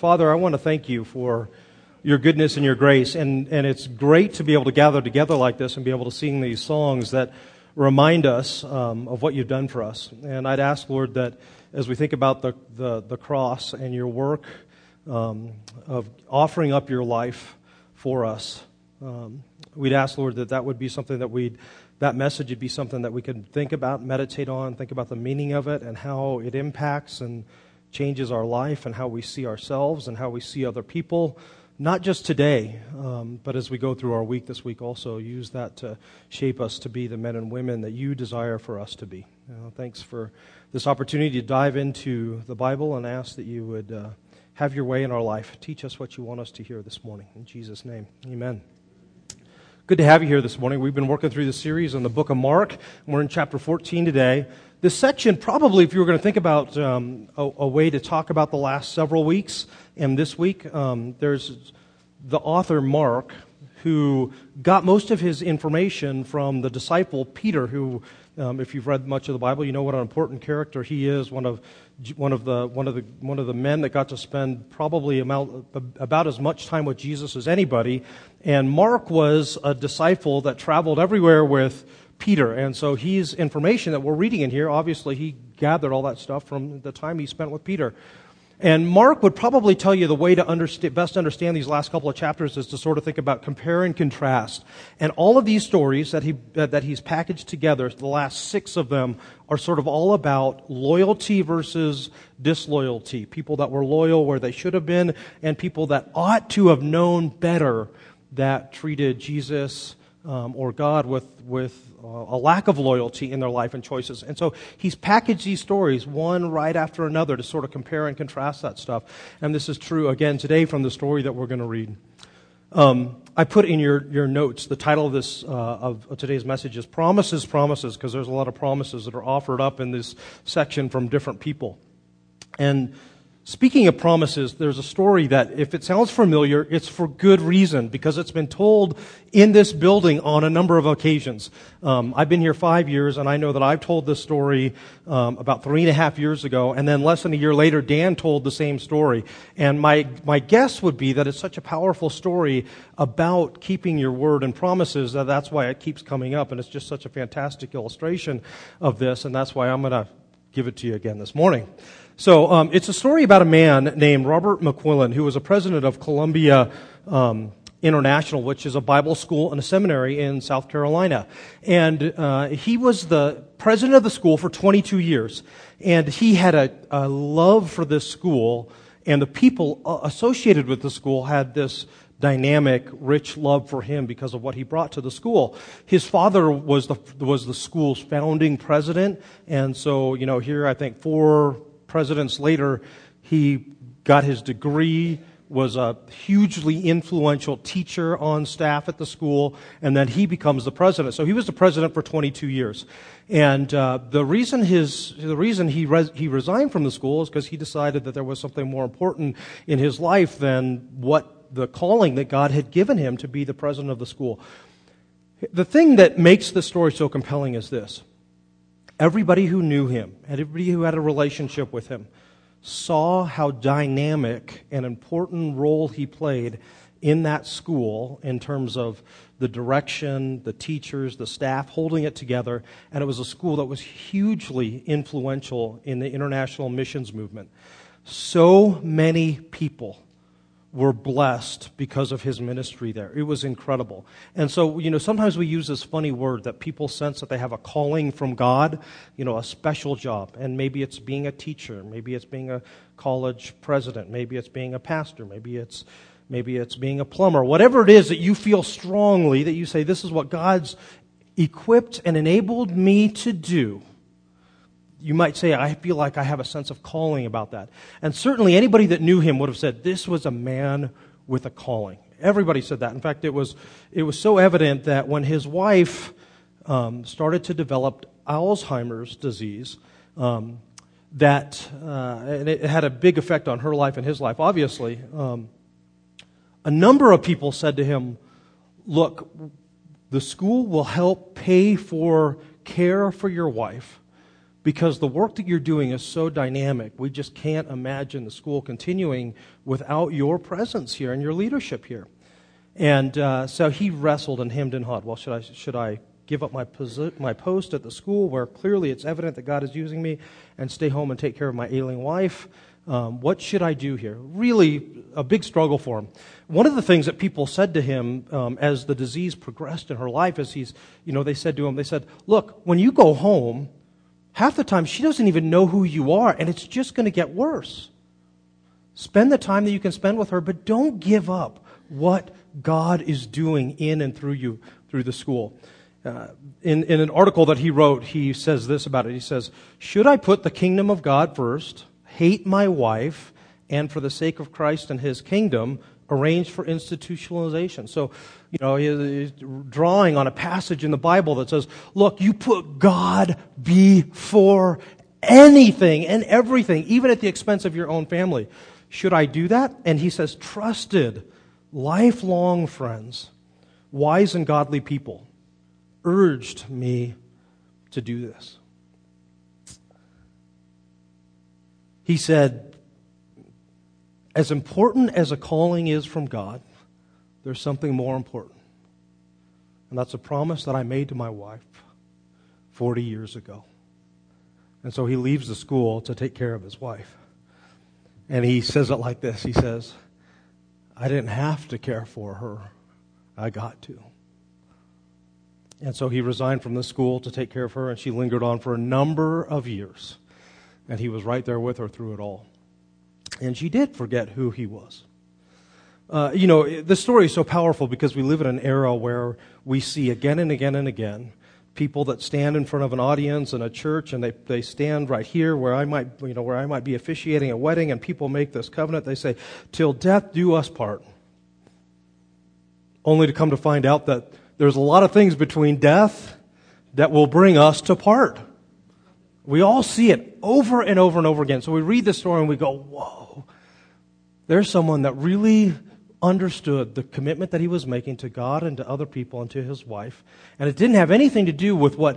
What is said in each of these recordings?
Father, I want to thank you for your goodness and your grace, and it's great to be able to gather together like this and be able to sing these songs that remind us of what you've done for us. And I'd ask, Lord, that as we think about the cross and your work of offering up your life for us, we'd ask, Lord, that would be something that message would be something that we could think about, meditate on, think about the meaning of it and how it impacts and changes our life and how we see ourselves and how we see other people, not just today, but as we go through our week this week also, use that to shape us to be the men and women that you desire for us to be. Thanks for this opportunity to dive into the Bible and ask that you would have your way in our life. Teach us what you want us to hear this morning. In Jesus' name, amen. Good to have you here this morning. We've been working through the series on the book of Mark, and we're in chapter 14 today. This section, probably, if you were going to think about a way to talk about the last several weeks and this week, there's the author Mark, who got most of his information from the disciple Peter, who, if you've read much of the Bible, you know what an important character he is. One of the men that got to spend probably about as much time with Jesus as anybody. And Mark was a disciple that traveled everywhere with Peter, and so he's information that we're reading in here. Obviously, he gathered all that stuff from the time he spent with Peter. And Mark would probably tell you the way to best understand these last couple of chapters is to sort of think about compare and contrast. And all of these stories that he's packaged together, the last 6 of them, are sort of all about loyalty versus disloyalty. People that were loyal where they should have been, and people that ought to have known better that treated Jesus or God with a lack of loyalty in their life and choices. And so he's packaged these stories one right after another to sort of compare and contrast that stuff. And this is true again today from the story that we're going to read. I put in your notes, the title of this of today's message is Promises, Promises, because there's a lot of promises that are offered up in this section from different people. And speaking of promises, there's a story that, if it sounds familiar, it's for good reason, because it's been told in this building on a number of occasions. I've been here 5 years, and I know that I've told this story about 3.5 years ago, and then less than a year later, Dan told the same story. And my guess would be that it's such a powerful story about keeping your word and promises that that's why it keeps coming up, and it's just such a fantastic illustration of this, and that's why I'm going to give it to you again this morning. So it's a story about a man named Robert McQuillan, who was a president of Columbia International, which is a Bible school and a seminary in South Carolina. And he was the president of the school for 22 years. And he had a love for this school, and the people associated with the school had this dynamic, rich love for him because of what he brought to the school. His father was the school's founding president, and so, here I think 4 presidents later, he got his degree, was a hugely influential teacher on staff at the school, and then he becomes the president. So he was the president for 22 years. And the reason he resigned from the school is because he decided that there was something more important in his life than what the calling that God had given him to be the president of the school. The thing that makes this story so compelling is this. Everybody who knew him, everybody who had a relationship with him, saw how dynamic and important role he played in that school in terms of the direction, the teachers, the staff holding it together. And it was a school that was hugely influential in the international missions movement. So many people were blessed because of his ministry there. It was incredible. And so, sometimes we use this funny word that people sense that they have a calling from God, a special job. And maybe it's being a teacher, maybe it's being a college president, maybe it's being a pastor, maybe it's being a plumber. Whatever it is that you feel strongly, that you say, this is what God's equipped and enabled me to do. You might say, I feel like I have a sense of calling about that. And certainly anybody that knew him would have said, this was a man with a calling. Everybody said that. In fact, it was so evident that when his wife started to develop Alzheimer's disease, and it had a big effect on her life and his life, obviously, a number of people said to him, look, the school will help pay for care for your wife, because the work that you're doing is so dynamic. We just can't imagine the school continuing without your presence here and your leadership here. And so he wrestled and hemmed and hawed. Well, should I give up my post at the school where clearly it's evident that God is using me, and stay home and take care of my ailing wife? What should I do here? Really a big struggle for him. One of the things that people said to him as the disease progressed in her life is they said to him, look, when you go home, half the time she doesn't even know who you are, and it's just going to get worse. Spend the time that you can spend with her, but don't give up what God is doing in and through you, through the school. In an article that he wrote, he says this about it. He says, should I put the kingdom of God first, hate my wife, and for the sake of Christ and His kingdom, arrange for institutionalization? So, he's drawing on a passage in the Bible that says, look, you put God before anything and everything, even at the expense of your own family. Should I do that? And he says, trusted, lifelong friends, wise and godly people, urged me to do this. He said, as important as a calling is from God, there's something more important. And that's a promise that I made to my wife 40 years ago. And so he leaves the school to take care of his wife. And he says it like this. He says, I didn't have to care for her. I got to. And so he resigned from the school to take care of her, and she lingered on for a number of years. And he was right there with her through it all. And she did forget who he was. The story is so powerful because we live in an era where we see again and again and again people that stand in front of an audience in a church, and they stand right here where I might be officiating a wedding, and people make this covenant. They say, till death do us part. Only to come to find out that there's a lot of things between death that will bring us to part. We all see it over and over and over again. So we read this story and we go, whoa, there's someone that really understood the commitment that he was making to God and to other people and to his wife. And it didn't have anything to do with what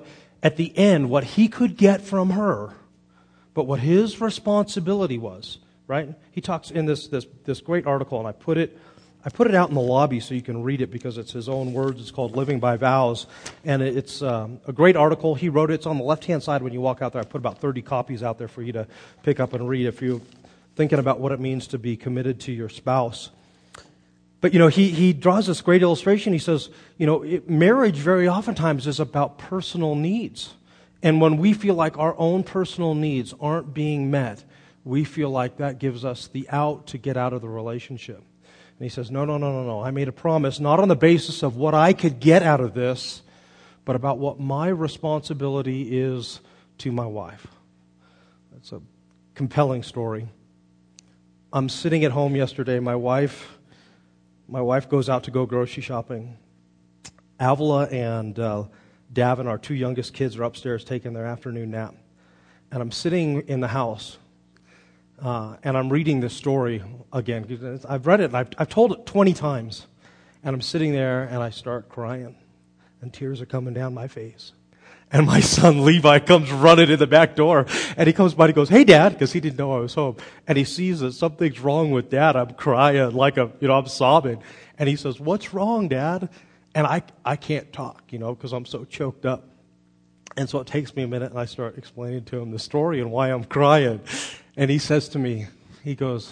he could get from her, but what his responsibility was, right? He talks in this great article, and I put it out in the lobby so you can read it because it's his own words. It's called Living by Vows. And it's a great article. He wrote it. It's on the left-hand side when you walk out there. I put about 30 copies out there for you to pick up and read if you're thinking about what it means to be committed to your spouse. But, he draws this great illustration. He says, marriage very oftentimes is about personal needs. And when we feel like our own personal needs aren't being met, we feel like that gives us the out to get out of the relationship. And he says, no. I made a promise, not on the basis of what I could get out of this, but about what my responsibility is to my wife. That's a compelling story. I'm sitting at home yesterday. My wife goes out to go grocery shopping. Avila and Davin, our two youngest kids, are upstairs taking their afternoon nap. And I'm sitting in the house. And I'm reading this story again. I've read it, and I've told it 20 times. And I'm sitting there, and I start crying. And tears are coming down my face. And my son Levi comes running in the back door. And he comes by and he goes, hey, Dad, because he didn't know I was home. And he sees that something's wrong with Dad. I'm crying I'm sobbing. And he says, what's wrong, Dad? And I can't talk, because I'm so choked up. And so it takes me a minute, and I start explaining to him the story and why I'm crying. And he says to me, he goes,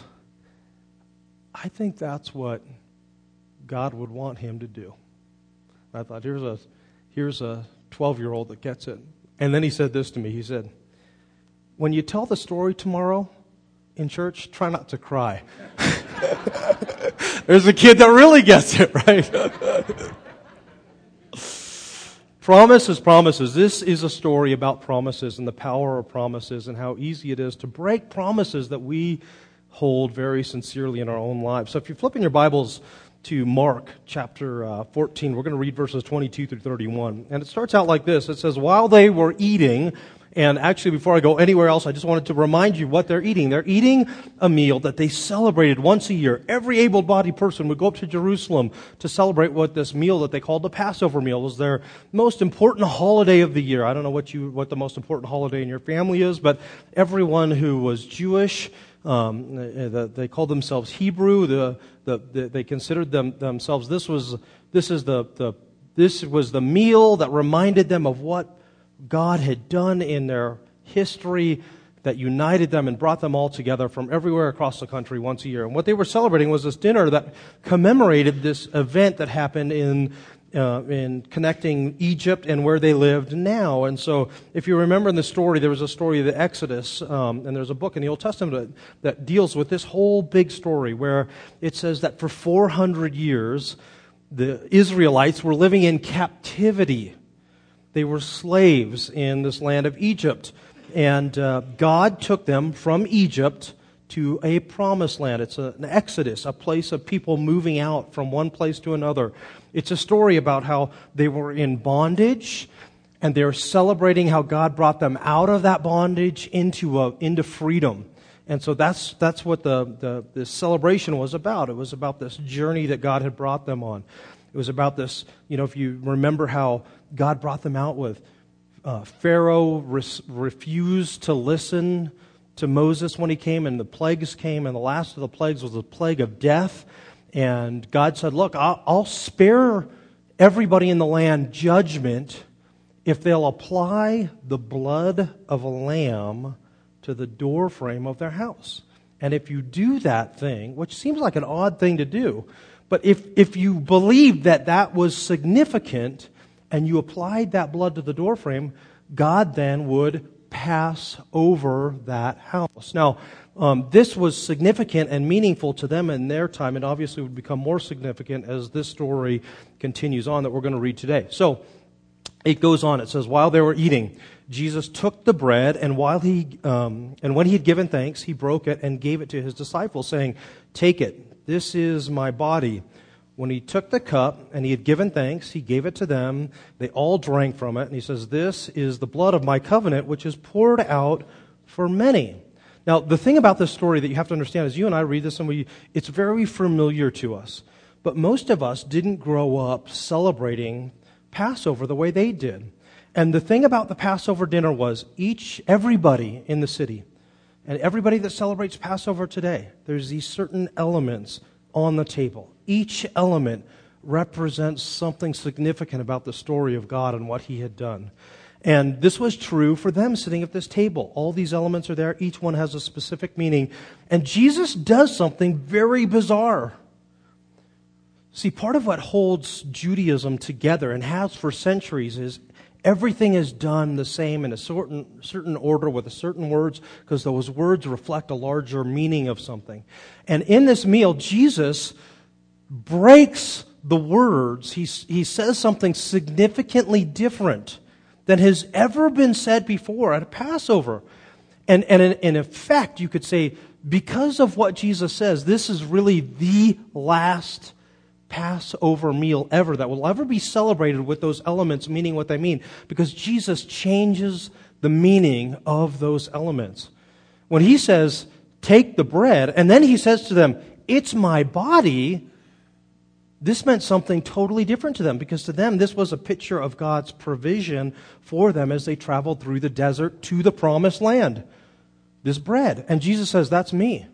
I think that's what God would want him to do. And I thought, here's a 12-year-old that gets it. And then he said this to me. He said, when you tell the story tomorrow in church, try not to cry. There's a kid that really gets it, right? Promises. This is a story about promises and the power of promises and how easy it is to break promises that we hold very sincerely in our own lives. So if you're flipping your Bibles to Mark chapter 14, we're going to read verses 22 through 31. And it starts out like this. It says, while they were eating And actually, before I go anywhere else, I just wanted to remind you what they're eating. They're eating a meal that they celebrated once a year. Every able-bodied person would go up to Jerusalem to celebrate what this meal that they called the Passover meal was their most important holiday of the year. I don't know what the most important holiday in your family is, but everyone who was Jewish, they called themselves Hebrew. They considered themselves. This was the meal that reminded them of what God had done in their history, that united them and brought them all together from everywhere across the country once a year. And what they were celebrating was this dinner that commemorated this event that happened in connecting Egypt and where they lived now. And so, if you remember in the story, there was a story of the Exodus, and there's a book in the Old Testament that deals with this whole big story, where it says that for 400 years, the Israelites were living in captivity. They were slaves in this land of Egypt. And God took them from Egypt to a promised land. It's an exodus, a place of people moving out from one place to another. It's a story about how they were in bondage, and they're celebrating how God brought them out of that bondage into freedom. And so that's what the celebration was about. It was about this journey that God had brought them on. It was about this, if you remember how God brought them out with Pharaoh refused to listen to Moses when he came, and the plagues came, and the last of the plagues was the plague of death. And God said, look, I'll spare everybody in the land judgment if they'll apply the blood of a lamb to the doorframe of their house. And if you do that thing, which seems like an odd thing to do, but if you believed that was significant and you applied that blood to the doorframe, God then would pass over that house. Now, this was significant and meaningful to them in their time, and obviously would become more significant as this story continues on that we're going to read today. So, it goes on. It says, while they were eating, Jesus took the bread, and when he had given thanks, he broke it and gave it to his disciples, saying, "Take it. This is my body." When he took the cup and he had given thanks, he gave it to them. They all drank from it. And he says, "This is the blood of my covenant, which is poured out for many." Now, the thing about this story that you have to understand is you and I read this and it's very familiar to us. But most of us didn't grow up celebrating Passover the way they did. And the thing about the Passover dinner was everybody in the city, and everybody that celebrates Passover today, there's these certain elements on the table. Each element represents something significant about the story of God and what he had done. And this was true for them sitting at this table. All these elements are there. Each one has a specific meaning. And Jesus does something very bizarre. See, part of what holds Judaism together and has for centuries is everything is done the same in a certain order with certain words, because those words reflect a larger meaning of something. And in this meal, Jesus breaks the words. He says something significantly different than has ever been said before at a Passover. And in effect, you could say, because of what Jesus says, this is really the last Passover meal ever that will ever be celebrated with those elements meaning what they mean, because Jesus changes the meaning of those elements. When he says, "Take the bread," and then he says to them, "It's my body," this meant something totally different to them, because to them this was a picture of God's provision for them as they traveled through the desert to the promised land. This bread. And Jesus says, "That's me.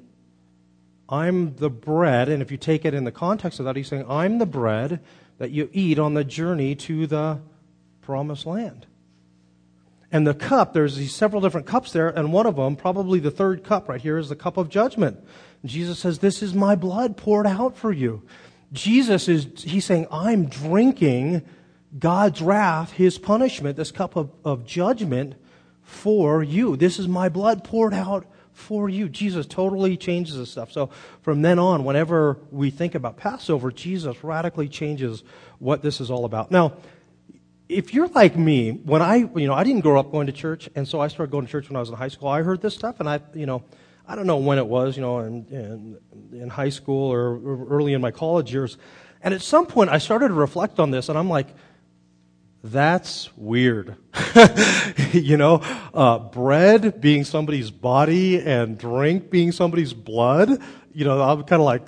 I'm the bread," and if you take it in the context of that, he's saying, "I'm the bread that you eat on the journey to the promised land." And the cup, there's these several different cups there, and one of them, probably the third cup right here, is the cup of judgment. And Jesus says, "This is my blood poured out for you." He's saying, I'm drinking God's wrath, his punishment, this cup of judgment for you. This is my blood poured out for you. Jesus totally changes this stuff. So from then on, whenever we think about Passover, Jesus radically changes what this is all about. Now, if you're like me, when I didn't grow up going to church, and so I started going to church when I was in high school. I heard this stuff, and I don't know when it was, in high school or early in my college years. And at some point, I started to reflect on this, and I'm like, That's weird. Bread being somebody's body and drink being somebody's blood. I'm kind of like,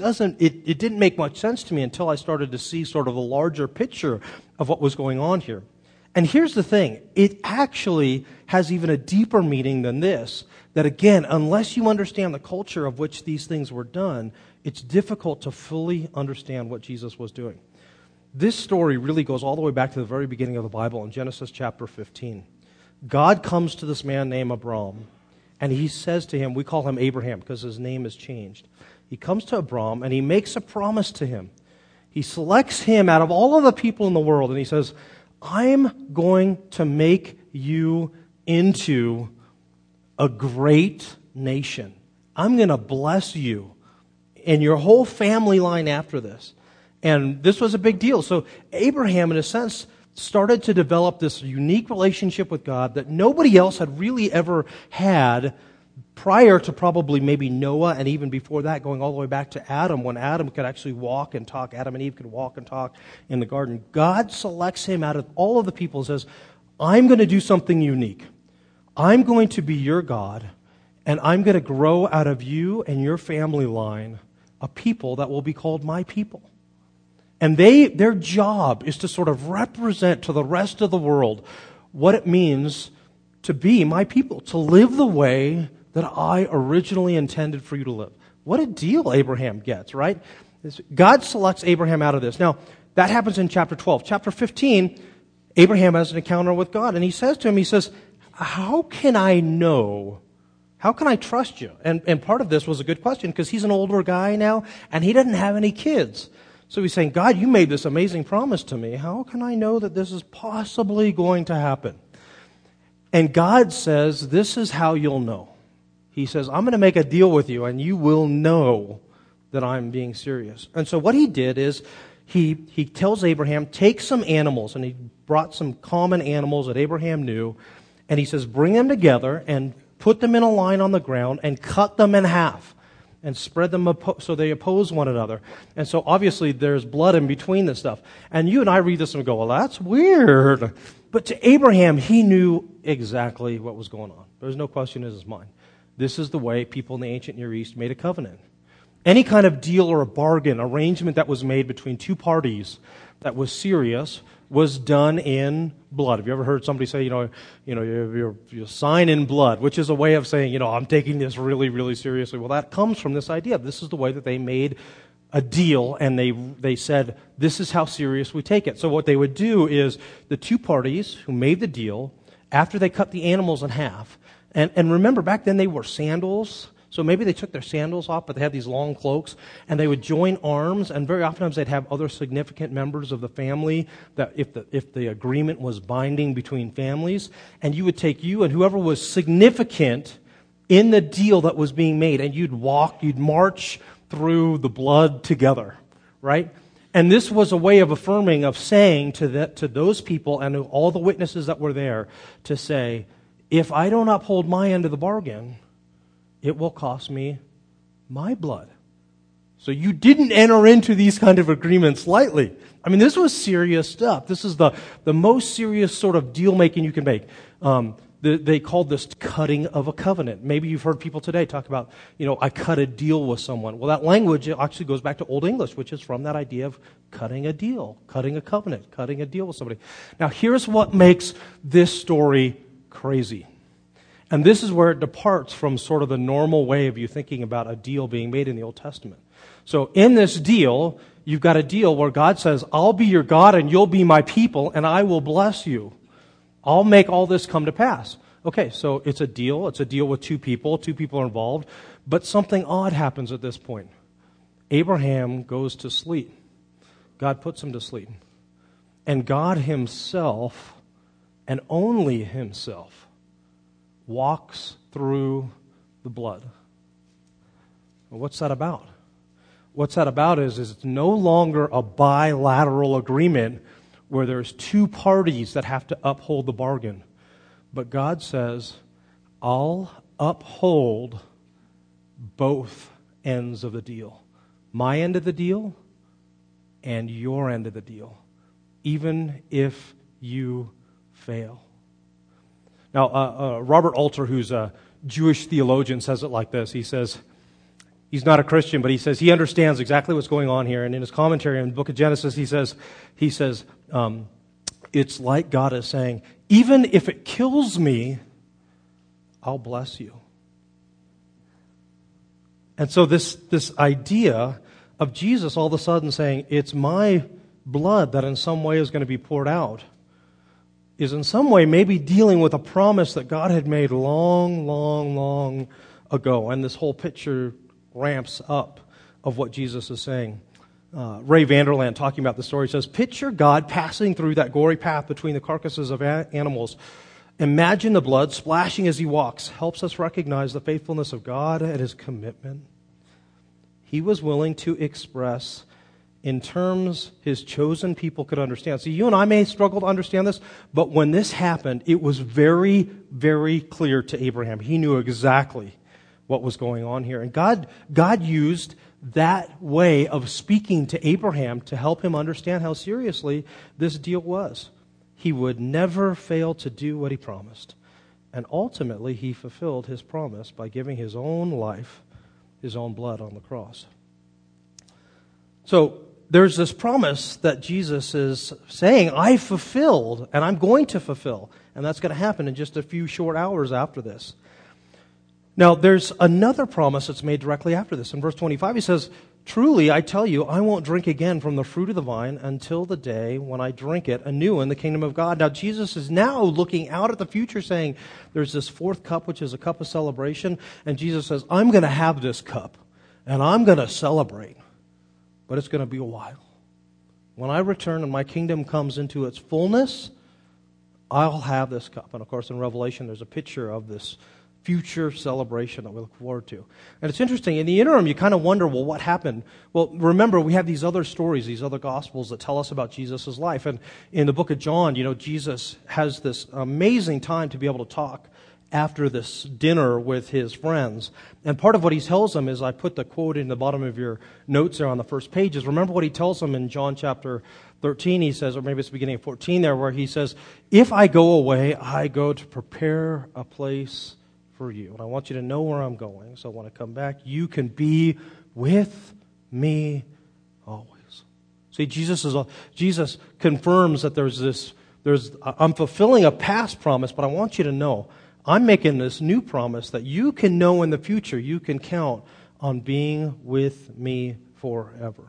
it didn't make much sense to me until I started to see sort of the larger picture of what was going on here. And here's the thing. It actually has even a deeper meaning than this. That again, unless you understand the culture of which these things were done, it's difficult to fully understand what Jesus was doing. This story really goes all the way back to the very beginning of the Bible in Genesis chapter 15. God comes to this man named Abram, and he says to him, we call him Abraham because his name is changed. He comes to Abram, and he makes a promise to him. He selects him out of all of the people in the world, and he says, I'm going to make you into a great nation. I'm going to bless you and your whole family line after this. And this was a big deal. So Abraham, in a sense, started to develop this unique relationship with God that nobody else had really ever had prior to probably maybe Noah, and even before that, going all the way back to Adam, when Adam could actually walk and talk. Adam and Eve could walk and talk in the garden. God selects him out of all of the people and says, I'm going to do something unique. I'm going to be your God, and I'm going to grow out of you and your family line a people that will be called my people. And their job is to sort of represent to the rest of the world what it means to be my people, to live the way that I originally intended for you to live. What a deal Abraham gets, right? God selects Abraham out of this. Now, that happens in chapter 12. Chapter 15, Abraham has an encounter with God, and he says to him, he says, how can I know? How can I trust you? And part of this was a good question because he's an older guy now, and he doesn't have any kids. So he's saying, God, you made this amazing promise to me. How can I know that this is possibly going to happen? And God says, this is how you'll know. He says, I'm going to make a deal with you, and you will know that I'm being serious. And so what he did is he tells Abraham, take some animals, and he brought some common animals that Abraham knew, and he says, bring them together and put them in a line on the ground and cut them in half and spread them so they oppose one another. And so obviously there's blood in between this stuff. And you and I read this and go, well, that's weird. But to Abraham, he knew exactly what was going on. There's no question in his mind. This is the way people in the ancient Near East made a covenant. Any kind of deal or a bargain, arrangement that was made between two parties that was serious was done in blood. Have you ever heard somebody say, you sign in blood, which is a way of saying, I'm taking this really, really seriously. Well, that comes from this idea. This is the way that they made a deal, and they said, this is how serious we take it. So what they would do is the two parties who made the deal, after they cut the animals in half, and remember back then they wore sandals. So maybe they took their sandals off, but they had these long cloaks, and they would join arms, and very often they'd have other significant members of the family that if the agreement was binding between families, and you would take you and whoever was significant in the deal that was being made, and you'd march through the blood together, right? And this was a way of affirming, of saying to those people and to all the witnesses that were there, to say, if I don't uphold my end of the bargain, it will cost me my blood. So you didn't enter into these kind of agreements lightly. I mean, this was serious stuff. This is the most serious sort of deal-making you can make. They called this cutting of a covenant. Maybe you've heard people today talk about, I cut a deal with someone. Well, that language actually goes back to Old English, which is from that idea of cutting a deal, cutting a covenant, cutting a deal with somebody. Now, here's what makes this story crazy. And this is where it departs from sort of the normal way of you thinking about a deal being made in the Old Testament. So in this deal, you've got a deal where God says, I'll be your God and you'll be my people and I will bless you. I'll make all this come to pass. Okay, so it's a deal. It's a deal with two people. Two people are involved. But something odd happens at this point. Abraham goes to sleep. God puts him to sleep. And God himself, and only himself, walks through the blood. Well, what's that about? What's that about is it's no longer a bilateral agreement where there's two parties that have to uphold the bargain. But God says, I'll uphold both ends of the deal. My end of the deal and your end of the deal. Even if you fail. Now, Robert Alter, who's a Jewish theologian, says it like this. He says, he's not a Christian, but he says he understands exactly what's going on here. And in his commentary on the book of Genesis, he says, it's like God is saying, even if it kills me, I'll bless you. And so this idea of Jesus all of a sudden saying, it's my blood that in some way is going to be poured out, is in some way maybe dealing with a promise that God had made long, long, long ago. And this whole picture ramps up of what Jesus is saying. Ray Vanderland, talking about the story, says, picture God passing through that gory path between the carcasses of animals. Imagine the blood splashing as he walks. Helps us recognize the faithfulness of God and his commitment. He was willing to express in terms his chosen people could understand. See, you and I may struggle to understand this, but when this happened, it was very, very clear to Abraham. He knew exactly what was going on here. And God used that way of speaking to Abraham to help him understand how seriously this deal was. He would never fail to do what he promised. And ultimately, he fulfilled his promise by giving his own life, his own blood on the cross. So there's this promise that Jesus is saying, I fulfilled, and I'm going to fulfill. And that's going to happen in just a few short hours after this. Now, there's another promise that's made directly after this. In verse 25, he says, truly, I tell you, I won't drink again from the fruit of the vine until the day when I drink it anew in the kingdom of God. Now, Jesus is now looking out at the future saying, there's this fourth cup, which is a cup of celebration. And Jesus says, I'm going to have this cup, and I'm going to celebrate. But it's going to be a while. When I return and my kingdom comes into its fullness, I'll have this cup. And of course, in Revelation, there's a picture of this future celebration that we look forward to. And it's interesting, in the interim, you kind of wonder, well, what happened? Well, remember, we have these other stories, these other gospels that tell us about Jesus' life. And in the book of John, Jesus has this amazing time to be able to talk after this dinner with his friends. And part of what he tells them is, I put the quote in the bottom of your notes there on the first page, is remember what he tells them in John chapter 13, he says, or maybe it's the beginning of 14 there, where he says, if I go away, I go to prepare a place for you. And I want you to know where I'm going. So when I come back, you can be with me always. See, Jesus confirms that I'm fulfilling a past promise, but I want you to know, I'm making this new promise that you can know in the future, you can count on being with me forever.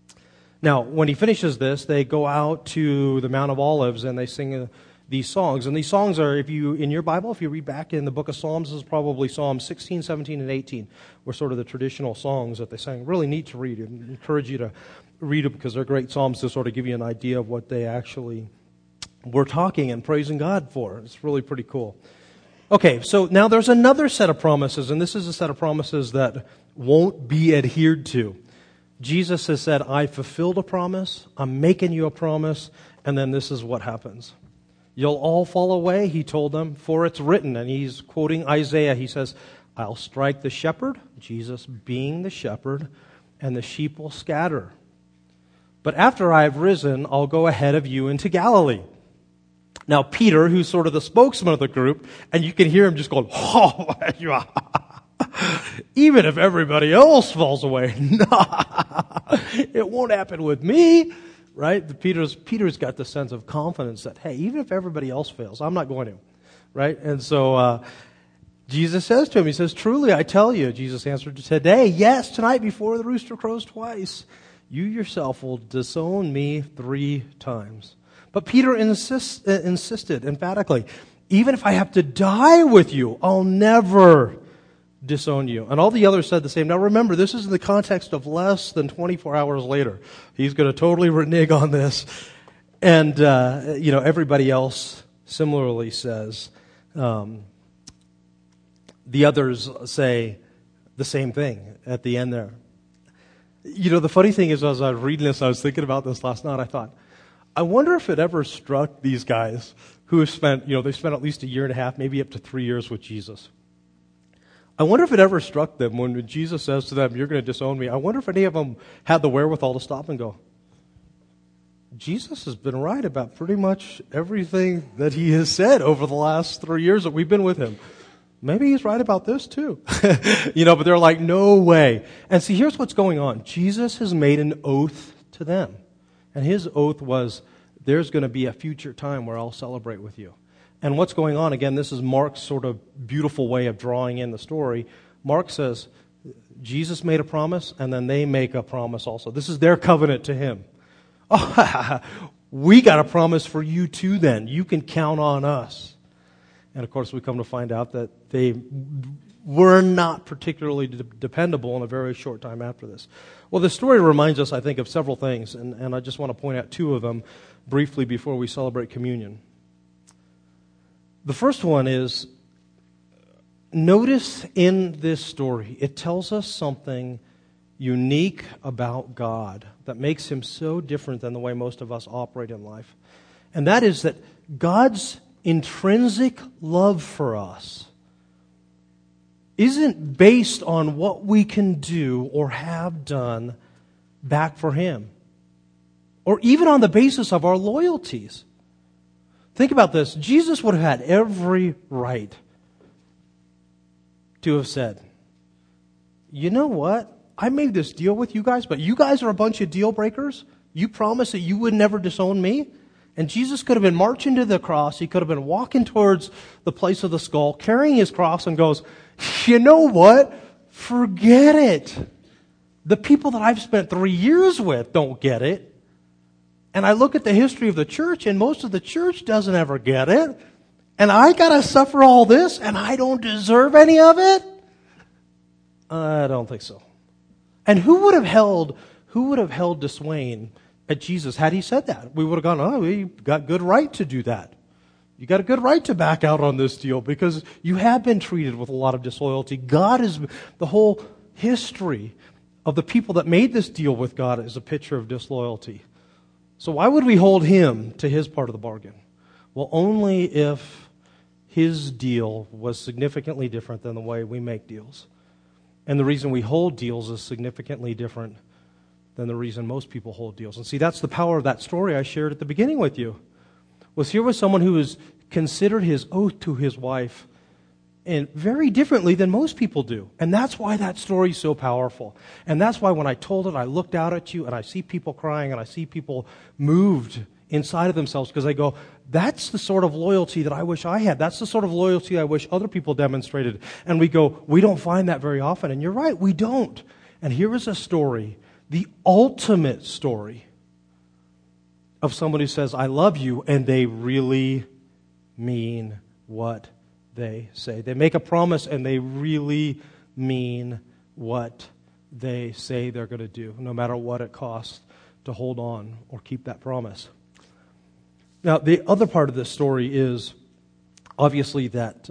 Now, when he finishes this, they go out to the Mount of Olives and they sing these songs. And these songs are, in your Bible, if you read back in the book of Psalms, this is probably Psalms 16, 17, and 18, were sort of the traditional songs that they sang. Really neat to read. I encourage you to read them because they're great psalms to sort of give you an idea of what they actually were talking and praising God for. It's really pretty cool. Okay, so now there's another set of promises, and this is a set of promises that won't be adhered to. Jesus has said, I fulfilled a promise, I'm making you a promise, and then this is what happens. You'll all fall away, he told them, for it's written, and he's quoting Isaiah. He says, I'll strike the shepherd, Jesus being the shepherd, and the sheep will scatter. But after I've risen, I'll go ahead of you into Galilee. Now, Peter, who's sort of the spokesman of the group, and you can hear him just going, oh, even if everybody else falls away, it won't happen with me, right? Peter's got the sense of confidence that, hey, even if everybody else fails, I'm not going to, right? And so Jesus says to him, he says, truly, I tell you, Jesus answered, today, yes, tonight before the rooster crows twice, you yourself will disown me 3 times. But Peter insisted emphatically, even if I have to die with you, I'll never disown you. And all the others said the same. Now remember, this is in the context of less than 24 hours later. He's going to totally renege on this. And, everybody else similarly says, the others say the same thing at the end there. The funny thing is, as I was reading this, I was thinking about this last night, I thought, I wonder if it ever struck these guys who have spent, they spent at least 1.5 years, maybe up to 3 years with Jesus. I wonder if it ever struck them when Jesus says to them, you're going to disown me. I wonder if any of them had the wherewithal to stop and go, Jesus has been right about pretty much everything that he has said over the last 3 years that we've been with him. Maybe he's right about this too. But they're like, no way. And see, here's what's going on. Jesus has made an oath to them. And his oath was, there's going to be a future time where I'll celebrate with you. And what's going on, again, this is Mark's sort of beautiful way of drawing in the story. Mark says, Jesus made a promise, and then they make a promise also. This is their covenant to him. Oh, we got a promise for you too then. You can count on us. And of course, we come to find out that they were not particularly dependable in a very short time after this. Well, the story reminds us, I think, of several things, and I just want to point out two of them briefly before we celebrate communion. The first one is, notice in this story, it tells us something unique about God that makes him so different than the way most of us operate in life. And that is that God's intrinsic love for us isn't based on what we can do or have done back for him, or even on the basis of our loyalties. Think about this. Jesus would have had every right to have said, you know what? I made this deal with you guys, but you guys are a bunch of deal breakers. You promised that you would never disown me. And Jesus could have been marching to the cross. He could have been walking towards the place of the skull, carrying his cross, and goes, you know what? Forget it. The people that I've spent 3 years with don't get it. And I look at the history of the church, and most of the church doesn't ever get it. And I got to suffer all this, and I don't deserve any of it? I don't think so. And who would have held Dwayne at Jesus had he said that? We would have gone, oh, you got good right to do that. You got a good right to back out on this deal because you have been treated with a lot of disloyalty. God is, the whole history of the people that made this deal with God is a picture of disloyalty. So why would we hold him to his part of the bargain? Well, only if his deal was significantly different than the way we make deals. And the reason we hold deals is significantly different than the reason most people hold deals. And see, that's the power of that story I shared at the beginning with you. Here was someone who was considered his oath to his wife and very differently than most people do. And that's why that story is so powerful. And that's why when I told it, I looked out at you and I see people crying and I see people moved inside of themselves because they go, that's the sort of loyalty that I wish I had. That's the sort of loyalty I wish other people demonstrated. And we go, we don't find that very often. And you're right, we don't. And here is a story, the ultimate story of someone who says, I love you, and they really mean what they say. They make a promise and they really mean what they say they're going to do, no matter what it costs to hold on or keep that promise. Now, the other part of this story is obviously that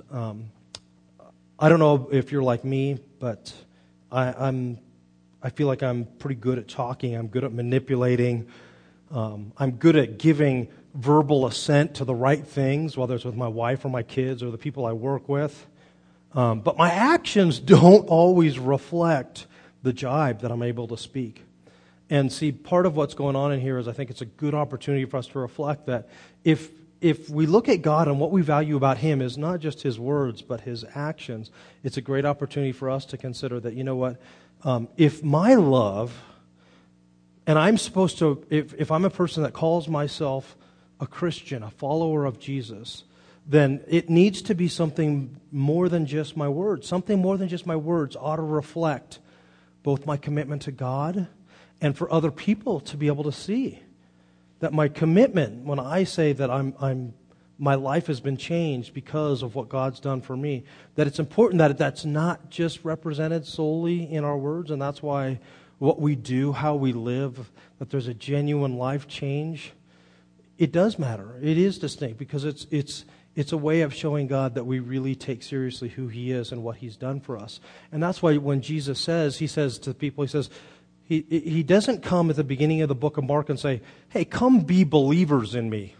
I don't know if you're like me, but I feel like I'm pretty good at talking. I'm good at manipulating. I'm good at giving verbal assent to the right things, whether it's with my wife or my kids or the people I work with. But my actions don't always reflect the jibe that I'm able to speak. And see, part of what's going on in here is I think it's a good opportunity for us to reflect that if we look at God and what we value about him is not just his words, but his actions, it's a great opportunity for us to consider that, you know what, if my love, and I'm supposed to, if I'm a person that calls myself a Christian, a follower of Jesus, then it needs to be something more than just my words. Something more than just my words ought to reflect both my commitment to God and for other people to be able to see that my commitment, when I say that my life has been changed because of what God's done for me, that it's important that that's not just represented solely in our words, and that's why what we do, how we live, that there's a genuine life change. It does matter. It is distinct because it's a way of showing God that we really take seriously who he is and what he's done for us. And that's why when Jesus says, he says to people, he doesn't come at the beginning of the book of Mark and say, hey, come be believers in me.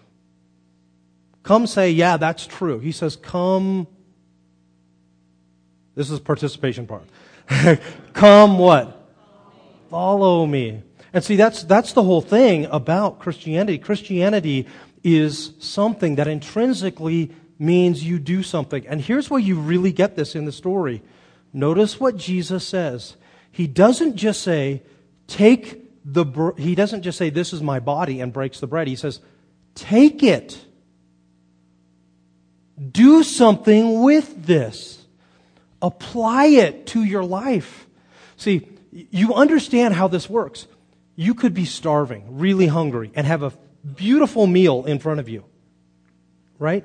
Come say, yeah, that's true. He says, come. This is the participation part. Come what? Follow me. And see, that's the whole thing about Christianity. Christianity is something that intrinsically means you do something. And here's where you really get this in the story. Notice what Jesus says. He doesn't just say, he doesn't just say, this is my body, and breaks the bread. He says, take it. Do something with this. Apply it to your life. See, you understand how this works. You could be starving, really hungry, and have a beautiful meal in front of you. Right?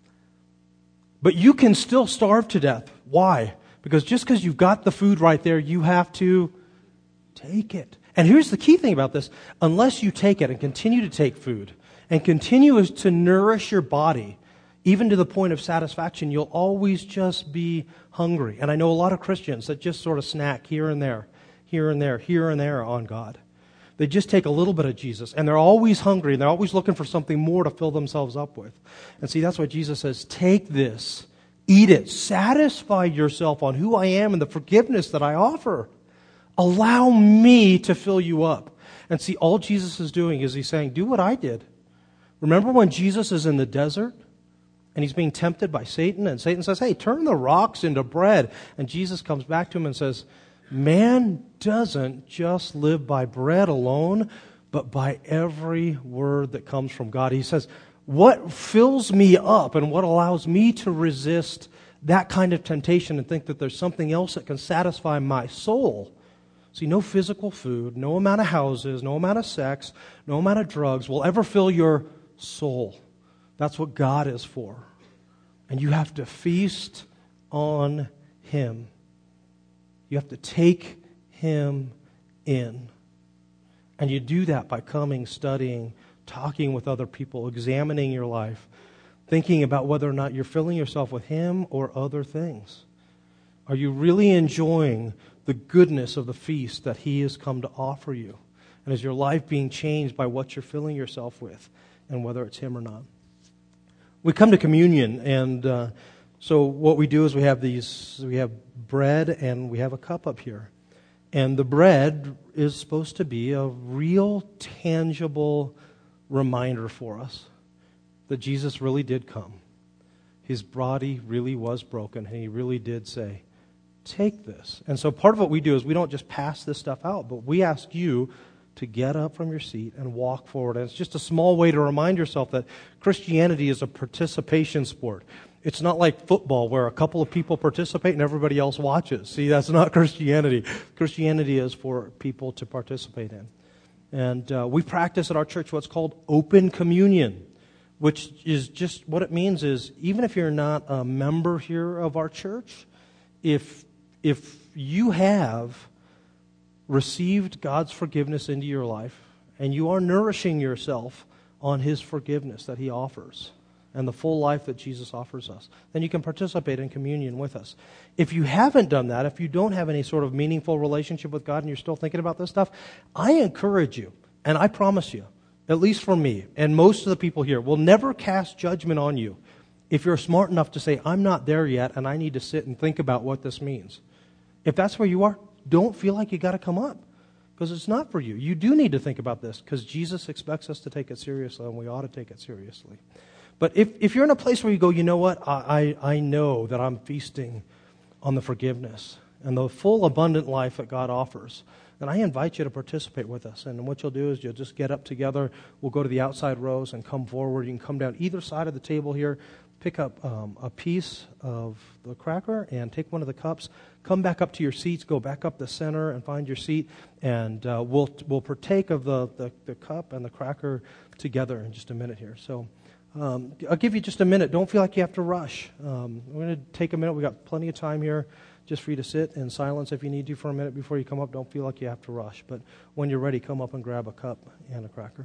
But you can still starve to death. Why? Because just because you've got the food right there, you have to take it. And here's the key thing about this. Unless you take it and continue to take food and continue to nourish your body, even to the point of satisfaction, you'll always just be hungry. And I know a lot of Christians that just sort of snack here and there, here and there, here and there on God. They just take a little bit of Jesus, and they're always hungry, and they're always looking for something more to fill themselves up with. And see, that's why Jesus says, take this, eat it, satisfy yourself on who I am and the forgiveness that I offer. Allow me to fill you up. And see, all Jesus is doing is he's saying, do what I did. Remember when Jesus is in the desert, and he's being tempted by Satan, and Satan says, hey, turn the rocks into bread. And Jesus comes back to him and says, man doesn't just live by bread alone, but by every word that comes from God. He says, what fills me up and what allows me to resist that kind of temptation and think that there's something else that can satisfy my soul? See, no physical food, no amount of houses, no amount of sex, no amount of drugs will ever fill your soul. That's what God is for. And you have to feast on Him. You have to take Him in. And you do that by coming, studying, talking with other people, examining your life, thinking about whether or not you're filling yourself with Him or other things. Are you really enjoying the goodness of the feast that He has come to offer you? And is your life being changed by what you're filling yourself with and whether it's Him or not? We come to communion, and so what we do is we have bread and we have a cup up here. And the bread is supposed to be a real, tangible reminder for us that Jesus really did come. His body really was broken, and He really did say, take this. And so part of what we do is we don't just pass this stuff out, but we ask you to get up from your seat and walk forward. And it's just a small way to remind yourself that Christianity is a participation sport. It's not like football where a couple of people participate and everybody else watches. See, that's not Christianity. Christianity is for people to participate in. And we practice at our church what's called open communion, which is just what it means is even if you're not a member here of our church, if you have received God's forgiveness into your life and you are nourishing yourself on His forgiveness that He offers and the full life that Jesus offers us, then you can participate in communion with us. If you haven't done that, if you don't have any sort of meaningful relationship with God and you're still thinking about this stuff, I encourage you, and I promise you, at least for me and most of the people here, will never cast judgment on you if you're smart enough to say, I'm not there yet and I need to sit and think about what this means. If that's where you are, don't feel like you got to come up because it's not for you. You do need to think about this because Jesus expects us to take it seriously, and we ought to take it seriously. But if you're in a place where you go, you know what, I know that I'm feasting on the forgiveness and the full abundant life that God offers, then I invite you to participate with us. And what you'll do is you'll just get up together. We'll go to the outside rows and come forward. You can come down either side of the table here, pick up a piece of the cracker and take one of the cups. Come back up to your seats, go back up the center and find your seat, and we'll partake of the cup and the cracker together in just a minute here. So I'll give you just a minute. Don't feel like you have to rush. We're going to take a minute. We've got plenty of time here just for you to sit in silence if you need to for a minute before you come up. Don't feel like you have to rush. But when you're ready, come up and grab a cup and a cracker.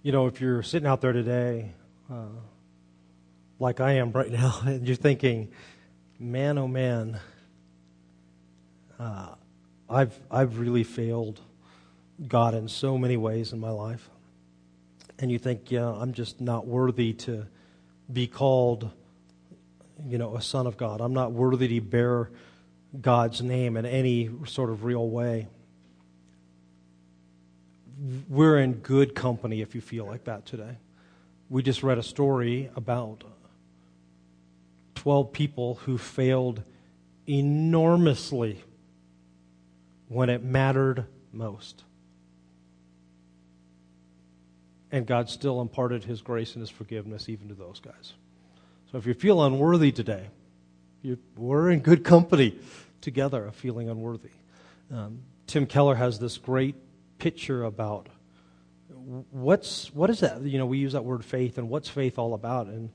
If you're sitting out there today, like I am right now, and you're thinking, man, oh man, I've really failed God in so many ways in my life. And you think, I'm just not worthy to be called, a son of God. I'm not worthy to bear God's name in any sort of real way. We're in good company if you feel like that today. We just read a story about 12 people who failed enormously when it mattered most. And God still imparted His grace and His forgiveness even to those guys. So if you feel unworthy today, we're in good company together of feeling unworthy. Tim Keller has this great picture about what is that? We use that word faith, and what's faith all about? And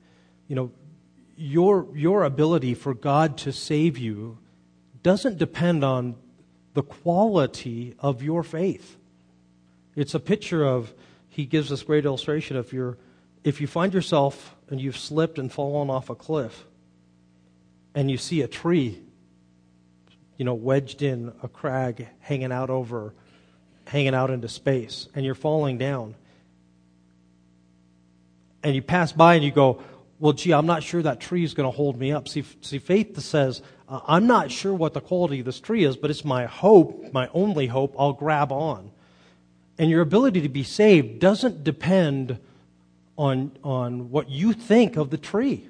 your ability for God to save you doesn't depend on the quality of your faith. It's a picture of, he gives this great illustration, if you find yourself and you've slipped and fallen off a cliff, and you see a tree, wedged in a crag, hanging out into space, and you're falling down, and you pass by and you go, well, gee, I'm not sure that tree is going to hold me up. See, faith says, I'm not sure what the quality of this tree is, but it's my hope, my only hope. I'll grab on. And your ability to be saved doesn't depend on what you think of the tree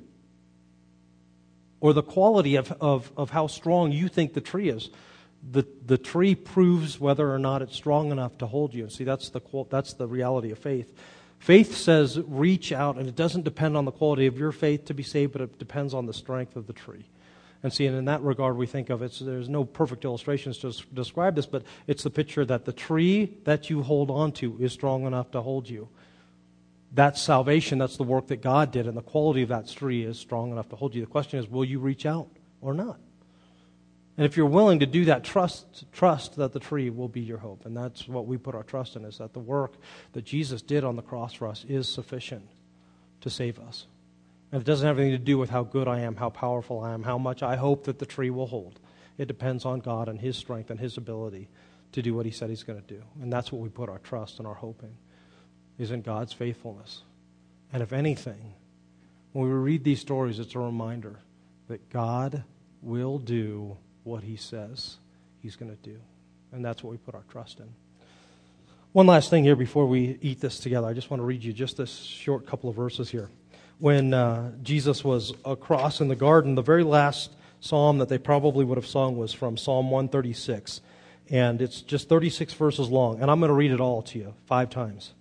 or the quality of how strong you think the tree is. The tree proves whether or not it's strong enough to hold you. See, that's the reality of faith. Faith says reach out, and it doesn't depend on the quality of your faith to be saved, but it depends on the strength of the tree. And see, and in that regard, we think of it, there's no perfect illustrations to describe this, but it's the picture that the tree that you hold on to is strong enough to hold you. That's salvation, that's the work that God did, and the quality of that tree is strong enough to hold you. The question is, will you reach out or not? And if you're willing to do that, trust that the tree will be your hope. And that's what we put our trust in, is that the work that Jesus did on the cross for us is sufficient to save us. And it doesn't have anything to do with how good I am, how powerful I am, how much I hope that the tree will hold. It depends on God and His strength and His ability to do what He said He's going to do. And that's what we put our trust and our hope in, is in God's faithfulness. And if anything, when we read these stories, it's a reminder that God will do what He says He's going to do. And that's what we put our trust in. One last thing here before we eat this together. I just want to read you just this short couple of verses here. When Jesus was across in the garden, the very last psalm that they probably would have sung was from Psalm 136. And it's just 36 verses long. And I'm going to read it all to you 5 times.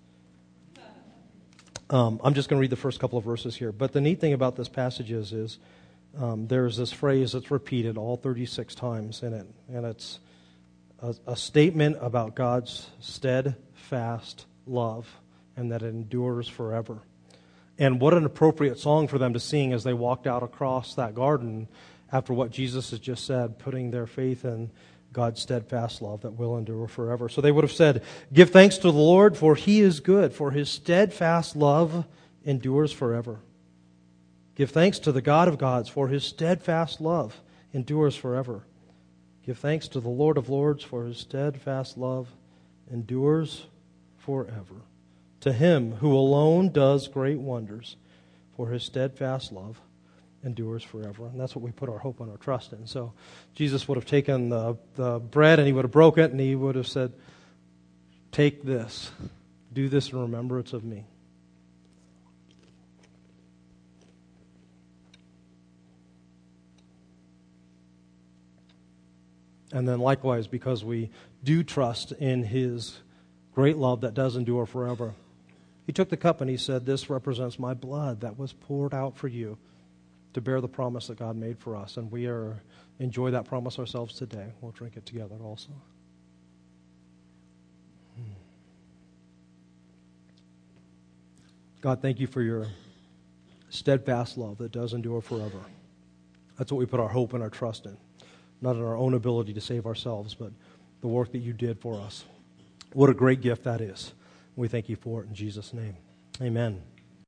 I'm just going to read the first couple of verses here. But the neat thing about this passage is there's this phrase that's repeated all 36 times in it. And it's a statement about God's steadfast love and that it endures forever. And what an appropriate song for them to sing as they walked out across that garden after what Jesus has just said, putting their faith in God's steadfast love that will endure forever. So they would have said, "Give thanks to the Lord, for He is good, for His steadfast love endures forever. Give thanks to the God of gods, for His steadfast love endures forever. Give thanks to the Lord of lords, for His steadfast love endures forever. To Him who alone does great wonders, for His steadfast love endures forever." And that's what we put our hope and our trust in. So Jesus would have taken the bread and He would have broke it and He would have said, "Take this, do this in remembrance of me." And then likewise, because we do trust in His great love that does endure forever, He took the cup and He said, "This represents my blood that was poured out for you to bear the promise that God made for us." And we enjoy that promise ourselves today. We'll drink it together also. God, thank You for Your steadfast love that does endure forever. That's what we put our hope and our trust in. Not in our own ability to save ourselves, but the work that You did for us. What a great gift that is. We thank You for it in Jesus' name. Amen.